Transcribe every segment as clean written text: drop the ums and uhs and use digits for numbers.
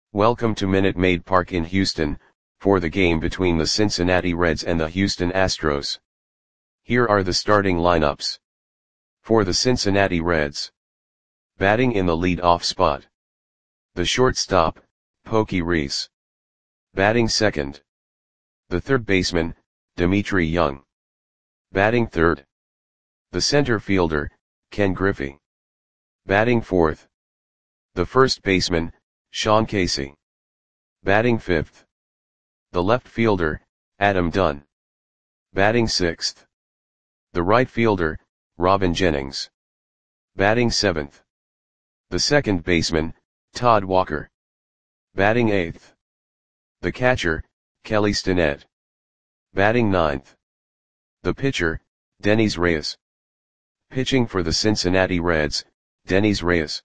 Welcome to Minute Maid Park in Houston, for the game between the Cincinnati Reds and the Houston Astros. Here are the starting lineups. For the Cincinnati Reds. Batting in the lead-off spot. The shortstop, Pokey Reese. Batting second. The third baseman, Dmitri Young. Batting third. The center fielder, Ken Griffey. Batting fourth. The first baseman, Sean Casey. Batting fifth. The left fielder, Adam Dunn. Batting sixth. The right fielder, Robin Jennings. Batting seventh. The second baseman, Todd Walker. Batting eighth. The catcher, Kelly Stinnett. Batting ninth. The pitcher, Denys Reyes. Pitching for the Cincinnati Reds, Denys Reyes.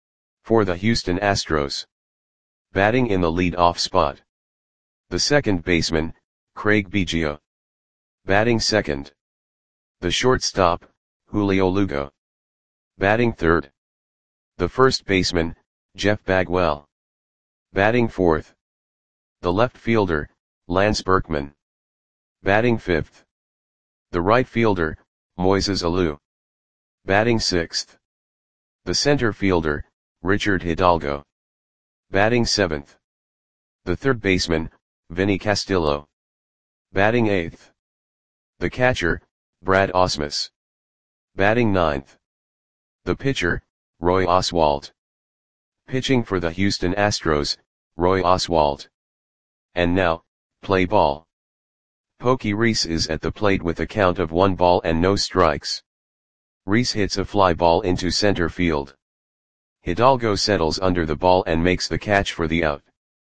For the Houston Astros. Batting in the lead-off spot. The second baseman, Craig Biggio. Batting second. The shortstop, Julio Lugo. Batting third. The first baseman, Jeff Bagwell. Batting fourth. The left fielder, Lance Berkman. Batting fifth. The right fielder, Moises Alou. Batting sixth. The center fielder, Richard Hidalgo. Batting seventh. The third baseman, Vinny Castillo. Batting eighth. The catcher, Brad Ausmus. Batting ninth. The pitcher, Roy Oswalt. Pitching for the Houston Astros, Roy Oswalt. And now, play ball. Pokey Reese is at the plate with a count of 1 ball and no strikes. Reese hits a fly ball into center field. Hidalgo settles under the ball and makes the catch for the out.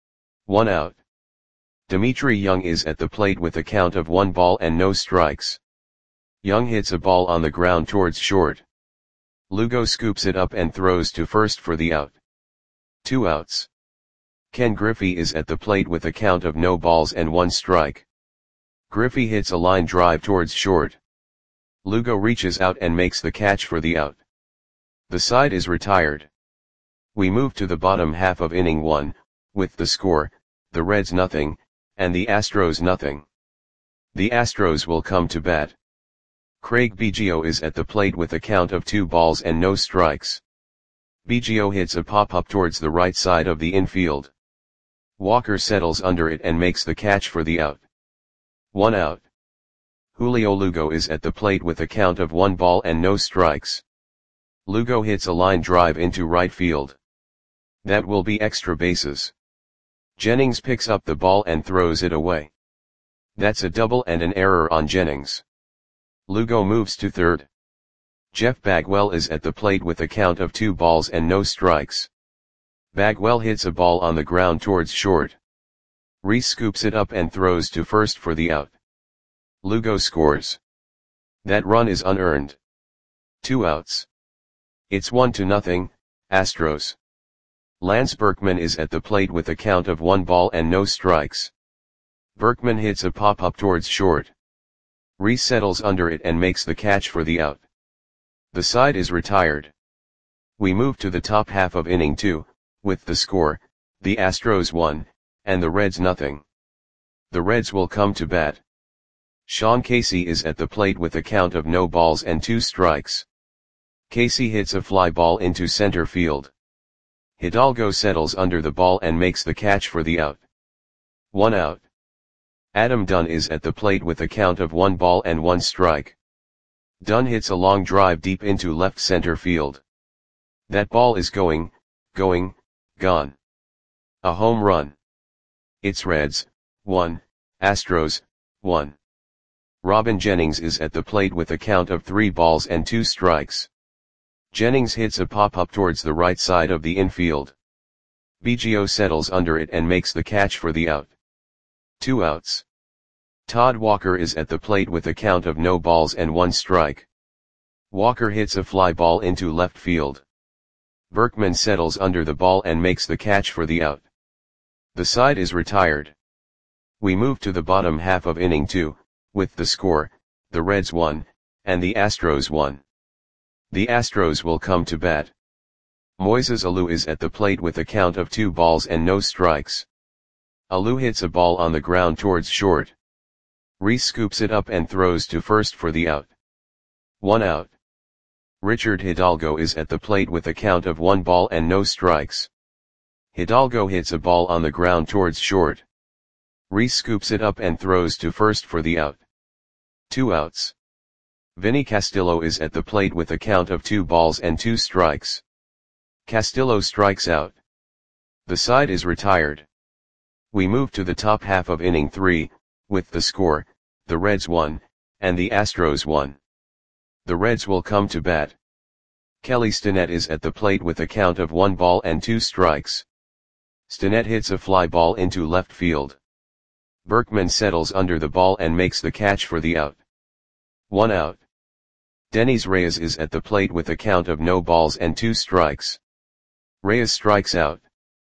1 out. Dmitri Young is at the plate with a count of 1 ball and no strikes. Young hits a ball on the ground towards short. Lugo scoops it up and throws to first for the out. 2 outs. Ken Griffey is at the plate with a count of no balls and 1 strike. Griffey hits a line drive towards short. Lugo reaches out and makes the catch for the out. The side is retired. We move to the bottom half of inning 1, with the score, the Reds nothing, and the Astros nothing. The Astros will come to bat. Craig Biggio is at the plate with a count of 2 balls and no strikes. Biggio hits a pop-up towards the right side of the infield. Walker settles under it and makes the catch for the out. 1 out. Julio Lugo is at the plate with a count of 1 ball and no strikes. Lugo hits a line drive into right field. That will be extra bases. Jennings picks up the ball and throws it away. That's a double and an error on Jennings. Lugo moves to third. Jeff Bagwell is at the plate with a count of 2 balls and no strikes. Bagwell hits a ball on the ground towards short. Reese scoops it up and throws to first for the out. Lugo scores. That run is unearned. 2 outs. It's 1-0, Astros. Lance Berkman is at the plate with a count of 1 ball and no strikes. Berkman hits a pop-up towards short. Reese settles under it and makes the catch for the out. The side is retired. We move to the top half of inning 2, with the score, the Astros 1, and the Reds nothing. The Reds will come to bat. Sean Casey is at the plate with a count of no balls and 2 strikes. Casey hits a fly ball into center field. Hidalgo settles under the ball and makes the catch for the out. 1 out. Adam Dunn is at the plate with a count of 1 ball and 1 strike. Dunn hits a long drive deep into left center field. That ball is gone. A home run. It's Reds, 1, Astros, 1. Robin Jennings is at the plate with a count of 3 balls and 2 strikes. Jennings hits a pop-up towards the right side of the infield. Biggio settles under it and makes the catch for the out. 2 outs. Todd Walker is at the plate with a count of no balls and 1 strike. Walker hits a fly ball into left field. Berkman settles under the ball and makes the catch for the out. The side is retired. We move to the bottom half of inning 2, with the score, the Reds 1, and the Astros 1. The Astros will come to bat. Moises Alou is at the plate with a count of 2 balls and no strikes. Alou hits a ball on the ground towards short. Reese scoops it up and throws to first for the out. 1 out. Richard Hidalgo is at the plate with a count of 1 ball and no strikes. Hidalgo hits a ball on the ground towards short. Reese scoops it up and throws to first for the out. 2 outs. Vinny Castillo is at the plate with a count of 2 balls and 2 strikes. Castillo strikes out. The side is retired. We move to the top half of inning 3, with the score, the Reds 1, and the Astros 1. The Reds will come to bat. Kelly Stinnett is at the plate with a count of 1 ball and 2 strikes. Stinnett hits a fly ball into left field. Berkman settles under the ball and makes the catch for the out. 1 out. Denys Reyes is at the plate with a count of no balls and 2 strikes. Reyes strikes out.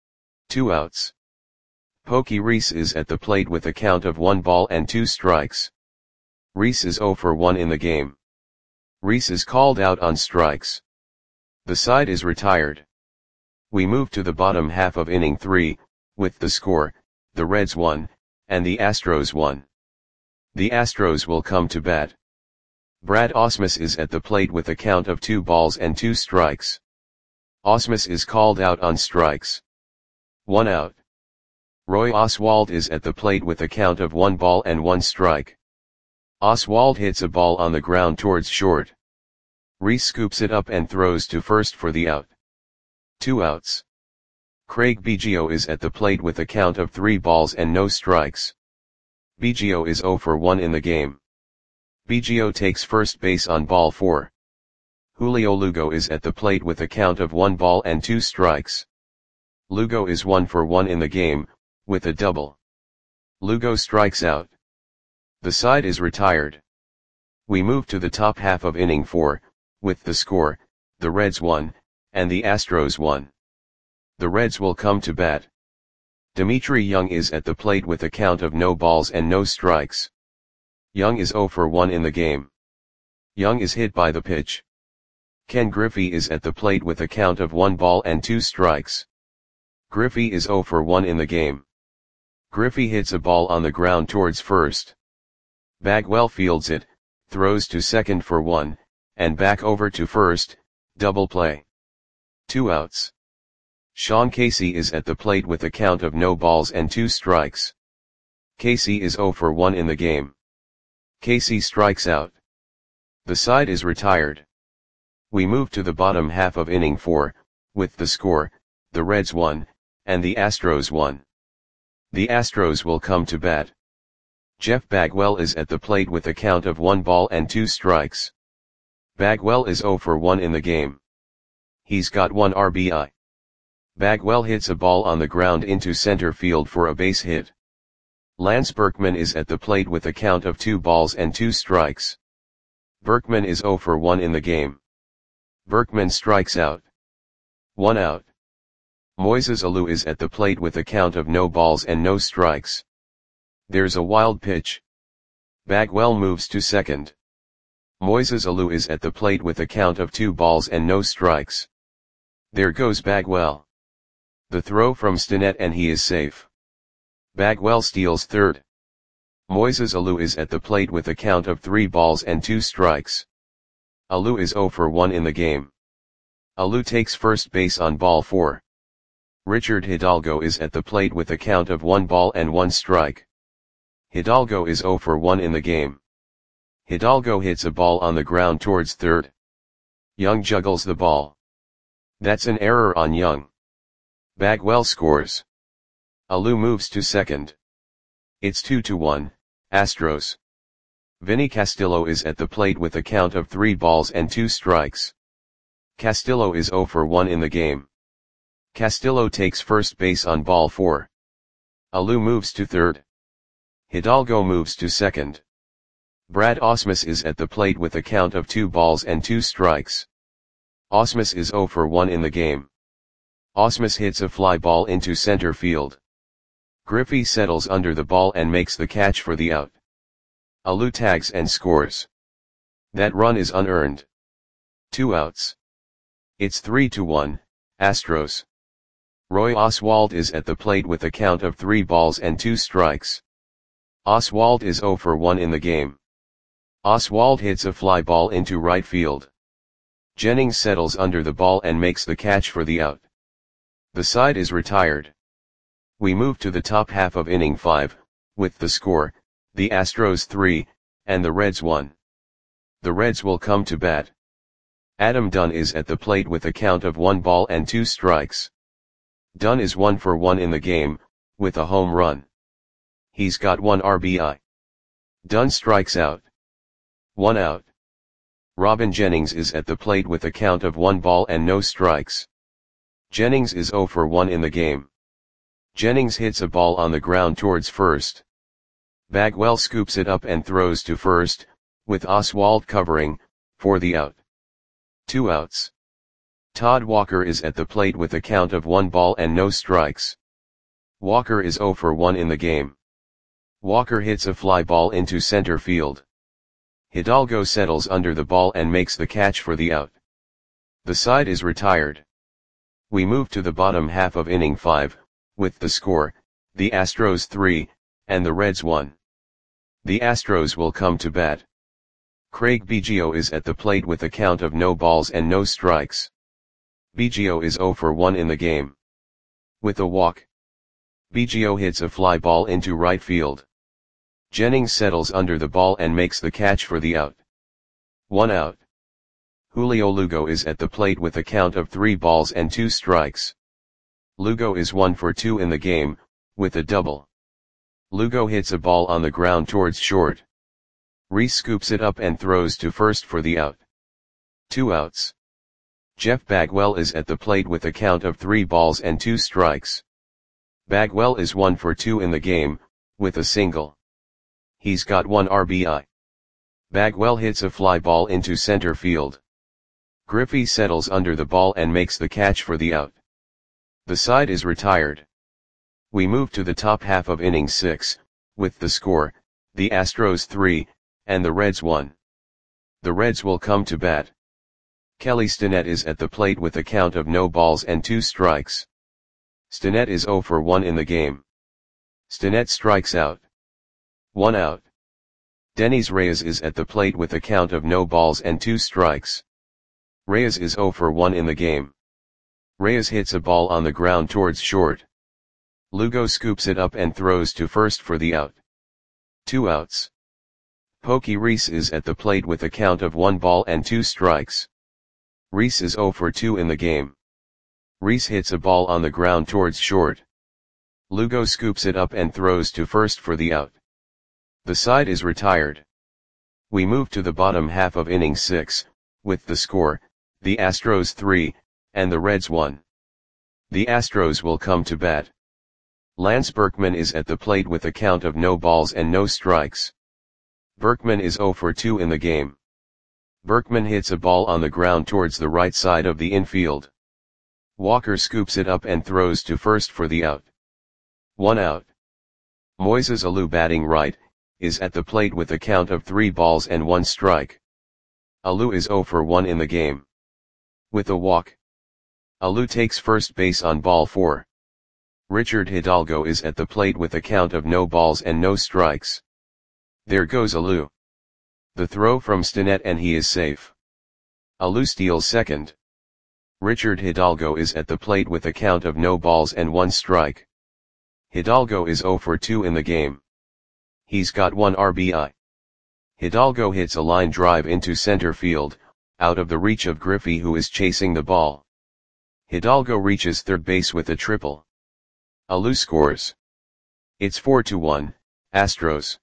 2 outs. Pokey Reese is at the plate with a count of 1 ball and 2 strikes. Reese is 0 for 1 in the game. Reese is called out on strikes. The side is retired. We move to the bottom half of inning 3, with the score, the Reds 1, and the Astros 1. The Astros will come to bat. Brad Ausmus is at the plate with a count of 2 balls and 2 strikes. Ausmus is called out on strikes. 1 out. Roy Oswalt is at the plate with a count of 1 ball and 1 strike. Oswalt hits a ball on the ground towards short. Reese scoops it up and throws to first for the out. 2 outs. Craig Biggio is at the plate with a count of 3 balls and no strikes. Biggio is 0 for 1 in the game. Biggio takes first base on ball 4. Julio Lugo is at the plate with a count of 1 ball and 2 strikes. Lugo is 1 for 1 in the game, with a double. Lugo strikes out. The side is retired. We move to the top half of inning 4, with the score, the Reds 1, and the Astros 1. The Reds will come to bat. Dimitri Young is at the plate with a count of no balls and no strikes. Young is 0 for 1 in the game. Young is hit by the pitch. Ken Griffey is at the plate with a count of 1 ball and 2 strikes. Griffey is 0 for 1 in the game. Griffey hits a ball on the ground towards first. Bagwell fields it, throws to second for 1, and back over to first, double play. 2 outs. Sean Casey is at the plate with a count of no balls and 2 strikes. Casey is 0 for 1 in the game. Casey strikes out. The side is retired. We move to the bottom half of inning 4, with the score, the Reds 1, and the Astros 1. The Astros will come to bat. Jeff Bagwell is at the plate with a count of 1 ball and 2 strikes. Bagwell is 0 for 1 in the game. He's got 1 RBI. Bagwell hits a ball on the ground into center field for a base hit. Lance Berkman is at the plate with a count of 2 balls and 2 strikes. Berkman is 0 for 1 in the game. Berkman strikes out. 1 out. Moises Alou is at the plate with a count of no balls and no strikes. There's a wild pitch. Bagwell moves to second. Moises Alou is at the plate with a count of 2 balls and no strikes. There goes Bagwell. The throw from Stinnett and he is safe. Bagwell steals third. Moises Alou is at the plate with a count of 3 balls and 2 strikes. Alou is 0 for 1 in the game. Alou takes first base on ball 4. Richard Hidalgo is at the plate with a count of 1 ball and 1 strike. Hidalgo is 0 for 1 in the game. Hidalgo hits a ball on the ground towards third. Young juggles the ball. That's an error on Young. Bagwell scores. Alou moves to second. It's 2-1, Astros. Vinny Castillo is at the plate with a count of 3 balls and 2 strikes. Castillo is 0 for 1 in the game. Castillo takes first base on ball 4. Alou moves to third. Hidalgo moves to second. Brad Ausmus is at the plate with a count of 2 balls and 2 strikes. Ausmus is 0 for 1 in the game. Ausmus hits a fly ball into center field. Griffey settles under the ball and makes the catch for the out. Alou tags and scores. That run is unearned. 2 outs. It's 3-1, Astros. Roy Oswalt is at the plate with a count of 3 balls and 2 strikes. Oswalt is 0 for 1 in the game. Oswalt hits a fly ball into right field. Jennings settles under the ball and makes the catch for the out. The side is retired. We move to the top half of inning 5, with the score, the Astros 3, and the Reds 1. The Reds will come to bat. Adam Dunn is at the plate with a count of 1 ball and 2 strikes. Dunn is 1 for 1 in the game, with a home run. He's got 1 RBI. Dunn strikes out. 1 out. Robin Jennings is at the plate with a count of 1 ball and no strikes. Jennings is 0 for 1 in the game. Jennings hits a ball on the ground towards first. Bagwell scoops it up and throws to first, with Oswalt covering, for the out. 2 outs. Todd Walker is at the plate with a count of 1 ball and no strikes. Walker is 0 for 1 in the game. Walker hits a fly ball into center field. Hidalgo settles under the ball and makes the catch for the out. The side is retired. We move to the bottom half of inning 5, with the score, the Astros 3, and the Reds 1. The Astros will come to bat. Craig Biggio is at the plate with a count of no balls and no strikes. Biggio is 0 for 1 in the game. With a walk, Biggio hits a fly ball into right field. Jennings settles under the ball and makes the catch for the out. 1 out. Julio Lugo is at the plate with a count of 3 balls and 2 strikes. Lugo is 1 for 2 in the game, with a double. Lugo hits a ball on the ground towards short. Reese scoops it up and throws to first for the out. 2 outs. Jeff Bagwell is at the plate with a count of 3 balls and 2 strikes. Bagwell is 1 for 2 in the game, with a single. He's got 1 RBI. Bagwell hits a fly ball into center field. Griffey settles under the ball and makes the catch for the out. The side is retired. We move to the top half of inning 6, with the score, the Astros 3, and the Reds 1. The Reds will come to bat. Kelly Stinnett is at the plate with a count of no balls and 2 strikes. Stinnett is 0 for 1 in the game. Stinnett strikes out. 1 out. Dennis Reyes is at the plate with a count of no balls and 2 strikes. Reyes is 0 for 1 in the game. Reyes hits a ball on the ground towards short. Lugo scoops it up and throws to first for the out. 2 outs. Pokey Reese is at the plate with a count of 1 ball and 2 strikes. Reese is 0 for 2 in the game. Reese hits a ball on the ground towards short. Lugo scoops it up and throws to first for the out. The side is retired. We move to the bottom half of inning 6, with the score, the Astros 3, and the Reds 1. The Astros will come to bat. Lance Berkman is at the plate with a count of no balls and no strikes. Berkman is 0 for 2 in the game. Berkman hits a ball on the ground towards the right side of the infield. Walker scoops it up and throws to first for the out. 1 out. Moises Alou, batting right, is at the plate with a count of 3 balls and 1 strike. Alou is 0 for 1 in the game. With a walk, Alou takes first base on ball 4. Richard Hidalgo is at the plate with a count of no balls and no strikes. There goes Alou. The throw from Stinnett and he is safe. Alou steals second. Richard Hidalgo is at the plate with a count of no balls and 1 strike. Hidalgo is 0 for 2 in the game. He's got 1 RBI. Hidalgo hits a line drive into center field, out of the reach of Griffey, who is chasing the ball. Hidalgo reaches third base with a triple. Alou scores. It's 4-1, Astros.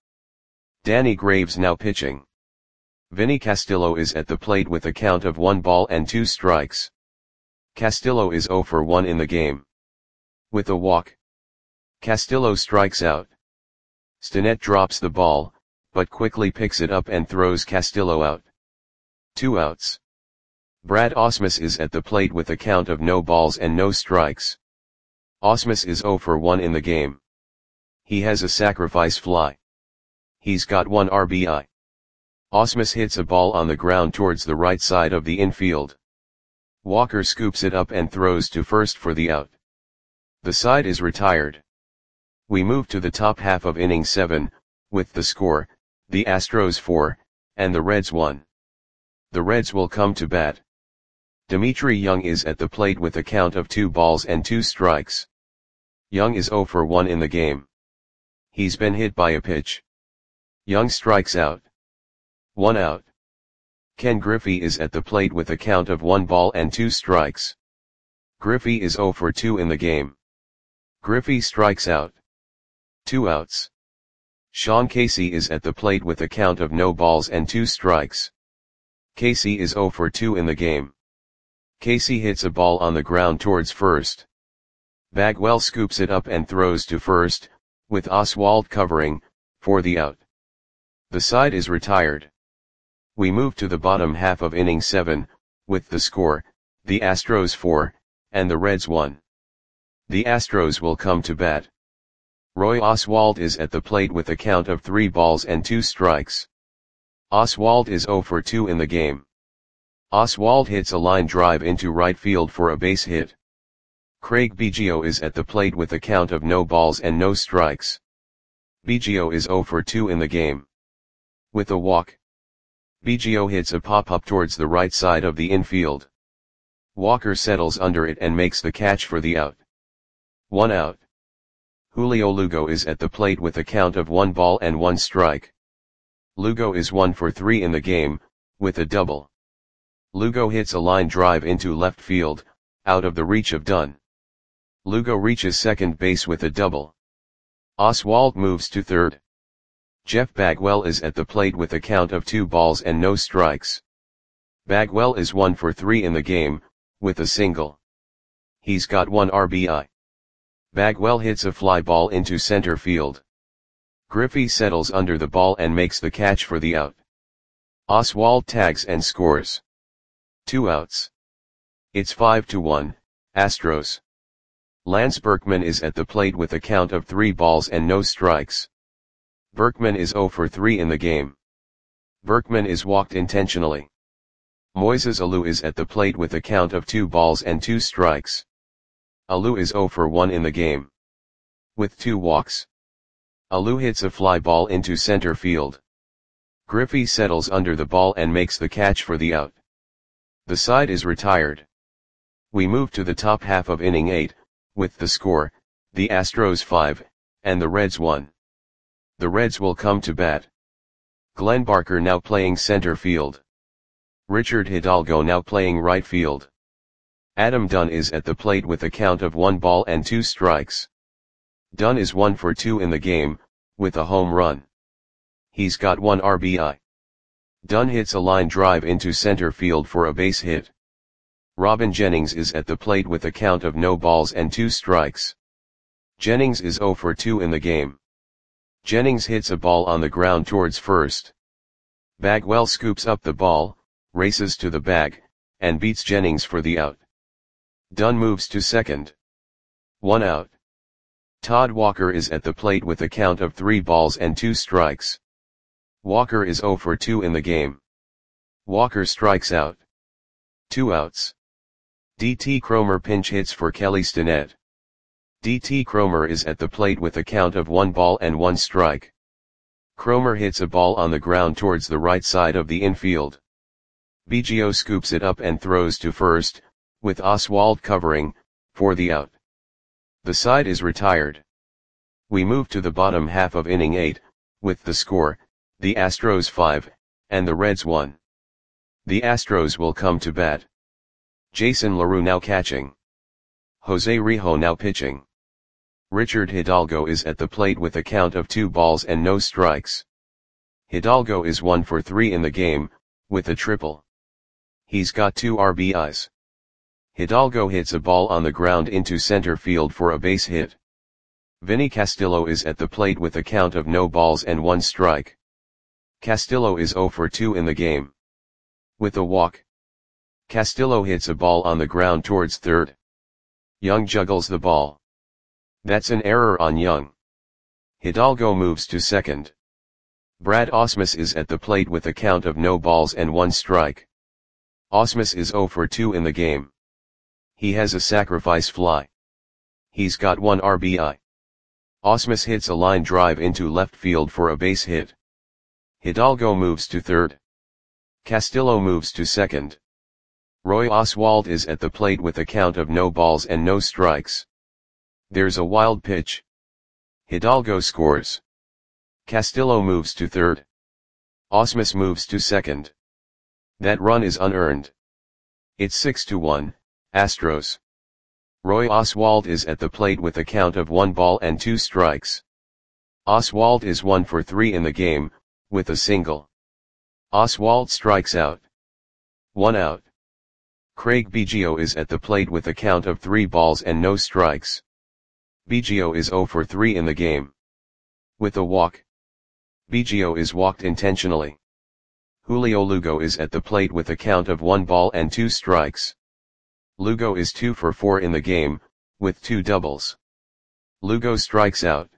Danny Graves now pitching. Vinny Castillo is at the plate with a count of 1 ball and 2 strikes. Castillo is 0 for 1 in the game. With a walk, Castillo strikes out. Stinnett drops the ball, but quickly picks it up and throws Castillo out. 2 outs. Brad Ausmus is at the plate with a count of no balls and no strikes. Ausmus is 0 for 1 in the game. He has a sacrifice fly. He's got 1 RBI. Ausmus hits a ball on the ground towards the right side of the infield. Walker scoops it up and throws to first for the out. The side is retired. We move to the top half of inning 7, with the score, the Astros 4, and the Reds 1. The Reds will come to bat. Dimitri Young is at the plate with a count of 2 balls and 2 strikes. Young is 0 for 1 in the game. He's been hit by a pitch. Young strikes out. 1 out. Ken Griffey is at the plate with a count of 1 ball and 2 strikes. Griffey is 0 for 2 in the game. Griffey strikes out. 2 outs. Sean Casey is at the plate with a count of no balls and 2 strikes. Casey is 0 for 2 in the game. Casey hits a ball on the ground towards first. Bagwell scoops it up and throws to first, with Oswalt covering, for the out. The side is retired. We move to the bottom half of inning 7, with the score, the Astros 4, and the Reds 1. The Astros will come to bat. Roy Oswalt is at the plate with a count of 3 balls and 2 strikes. Oswalt is 0 for 2 in the game. Oswalt hits a line drive into right field for a base hit. Craig Biggio is at the plate with a count of no balls and no strikes. Biggio is 0 for 2 in the game. With a walk, Biggio hits a pop-up towards the right side of the infield. Walker settles under it and makes the catch for the out. 1 out. Julio Lugo is at the plate with a count of 1 ball and 1 strike. Lugo is 1 for 3 in the game, with a double. Lugo hits a line drive into left field, out of the reach of Dunn. Lugo reaches second base with a double. Oswalt moves to third. Jeff Bagwell is at the plate with a count of 2 balls and no strikes. Bagwell is 1 for 3 in the game, with a single. He's got 1 RBI. Bagwell hits a fly ball into center field. Griffey settles under the ball and makes the catch for the out. Oswalt tags and scores. 2 outs. It's 5-1, Astros. Lance Berkman is at the plate with a count of 3 balls and no strikes. Berkman is 0 for 3 in the game. Berkman is walked intentionally. Moises Alou is at the plate with a count of 2 balls and 2 strikes. Alou is 0 for 1 in the game. With 2 walks. Alou hits a fly ball into center field. Griffey settles under the ball and makes the catch for the out. The side is retired. We move to the top half of inning 8, with the score, the Astros 5, and the Reds 1. The Reds will come to bat. Glenn Barker now playing center field. Richard Hidalgo now playing right field. Adam Dunn is at the plate with a count of 1 ball and 2 strikes. Dunn is 1 for 2 in the game, with a home run. He's got 1 RBI. Dunn hits a line drive into center field for a base hit. Robin Jennings is at the plate with a count of no balls and 2 strikes. Jennings is 0 for 2 in the game. Jennings hits a ball on the ground towards first. Bagwell scoops up the ball, races to the bag, and beats Jennings for the out. Dunn moves to second. 1 out. Todd Walker is at the plate with a count of 3 balls and 2 strikes. Walker is 0 for 2 in the game. Walker strikes out. 2 outs. D.T. Cromer pinch hits for Kelly Stinnett. D.T. Cromer is at the plate with a count of 1 ball and 1 strike. Cromer hits a ball on the ground towards the right side of the infield. Biggio scoops it up and throws to first, with Oswalt covering, for the out. The side is retired. We move to the bottom half of inning 8, with the score, the Astros 5, and the Reds 1. The Astros will come to bat. Jason LaRue now catching. Jose Rijo now pitching. Richard Hidalgo is at the plate with a count of 2 balls and no strikes. Hidalgo is 1 for 3 in the game, with a triple. He's got 2 RBIs. Hidalgo hits a ball on the ground into center field for a base hit. Vinny Castillo is at the plate with a count of no balls and 1 strike. Castillo is 0 for 2 in the game. With a walk, Castillo hits a ball on the ground towards third. Young juggles the ball. That's an error on Young. Hidalgo moves to second. Brad Ausmus is at the plate with a count of no balls and 1 strike. Ausmus is 0 for 2 in the game. He has a sacrifice fly. He's got 1 RBI. Ausmus hits a line drive into left field for a base hit. Hidalgo moves to third. Castillo moves to second. Roy Oswalt is at the plate with a count of no balls and no strikes. There's a wild pitch. Hidalgo scores. Castillo moves to third. Ausmus moves to second. That run is unearned. It's 6-1, Astros. Roy Oswalt is at the plate with a count of 1 ball and 2 strikes. Oswalt is 1 for 3 in the game, with a single. Oswalt strikes out. 1 out. Craig Biggio is at the plate with a count of 3 balls and no strikes. Biggio is 0 for 3 in the game. With a walk. Biggio is walked intentionally. Julio Lugo is at the plate with a count of 1 ball and 2 strikes. Lugo is 2 for 4 in the game, with 2 doubles. Lugo strikes out.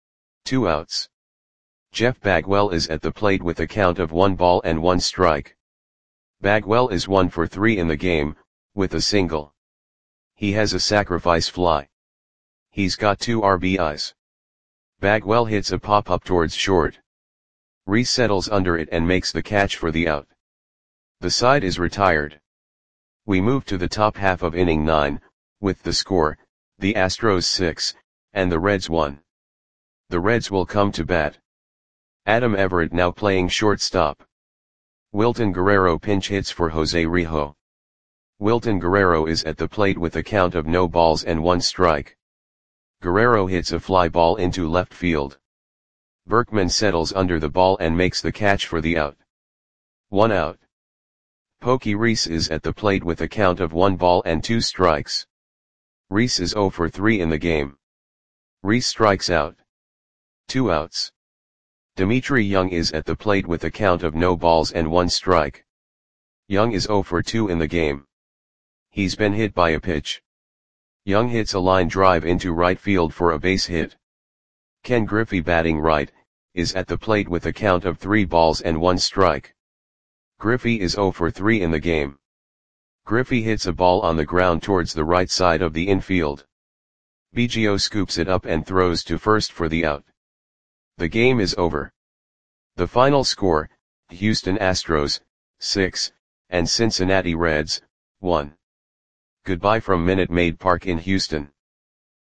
2 outs. Jeff Bagwell is at the plate with a count of 1 ball and 1 strike. Bagwell is 1 for 3 in the game, with a single. He has a sacrifice fly. He's got 2 RBIs. Bagwell hits a pop-up towards short. Rhys settles under it and makes the catch for the out. The side is retired. We move to the top half of inning 9, with the score, the Astros 6, and the Reds 1. The Reds will come to bat. Adam Everett now playing shortstop. Wilton Guerrero pinch hits for Jose Rijo. Wilton Guerrero is at the plate with a count of no balls and 1 strike. Guerrero hits a fly ball into left field. Berkman settles under the ball and makes the catch for the out. 1 out. Pokey Reese is at the plate with a count of 1 ball and 2 strikes. Reese is 0 for 3 in the game. Reese strikes out. 2 outs. Dimitri Young is at the plate with a count of no balls and 1 strike. Young is 0 for 2 in the game. He's been hit by a pitch. Young hits a line drive into right field for a base hit. Ken Griffey batting right, is at the plate with a count of 3 balls and 1 strike. Griffey is 0 for 3 in the game. Griffey hits a ball on the ground towards the right side of the infield. Biggio scoops it up and throws to first for the out. The game is over. The final score, Houston Astros, 6, and Cincinnati Reds, 1. Goodbye from Minute Maid Park in Houston.